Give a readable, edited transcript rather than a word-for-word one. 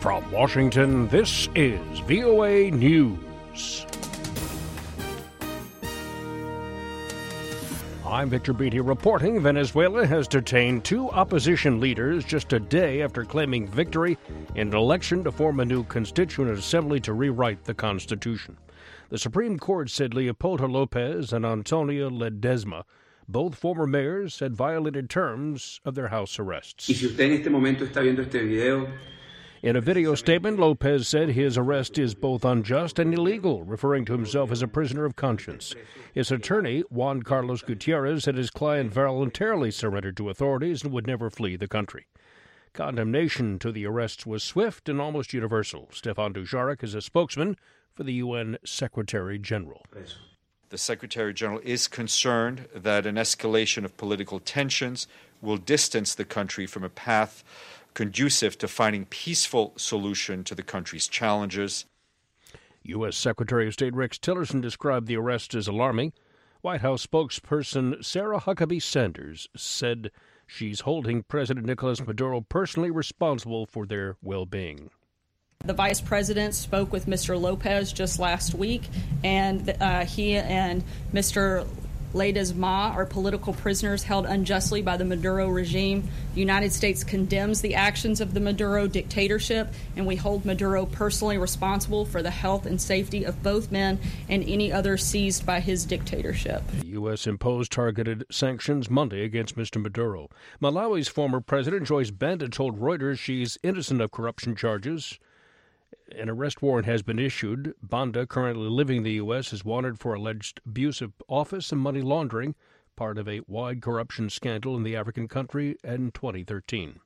From Washington, this is VOA News. I'm Victor Beatty reporting Venezuela has detained 2 opposition leaders just a day after claiming victory in an election to form a new constituent assembly to rewrite the Constitution. The Supreme Court said Leopoldo Lopez and Antonio Ledesma, both former mayors, had violated terms of their house arrests. In a video statement, Lopez said his arrest is both unjust and illegal, referring to himself as a prisoner of conscience. His attorney, Juan Carlos Gutierrez, said his client voluntarily surrendered to authorities and would never flee the country. Condemnation to the arrests was swift and almost universal. Stefan Dujarric is a spokesman for the UN Secretary General. The Secretary General is concerned that an escalation of political tensions will distance the country from a path conducive to finding peaceful solution to the country's challenges. U.S. Secretary of State Rex Tillerson described the arrest as alarming. White House spokesperson Sarah Huckabee Sanders said she's holding President Nicolas Maduro personally responsible for their well-being. The vice president spoke with Mr. Lopez just last week, and he and Mr. Ledesma are political prisoners held unjustly by the Maduro regime. The United States condemns the actions of the Maduro dictatorship, and we hold Maduro personally responsible for the health and safety of both men and any others seized by his dictatorship. The U.S. imposed targeted sanctions Monday against Mr. Maduro. Malawi's former president, Joyce Banda, told Reuters she's innocent of corruption charges. An arrest warrant has been issued. Banda, currently living in the U.S., is wanted for alleged abuse of office and money laundering, part of a wide corruption scandal in the African country in 2013.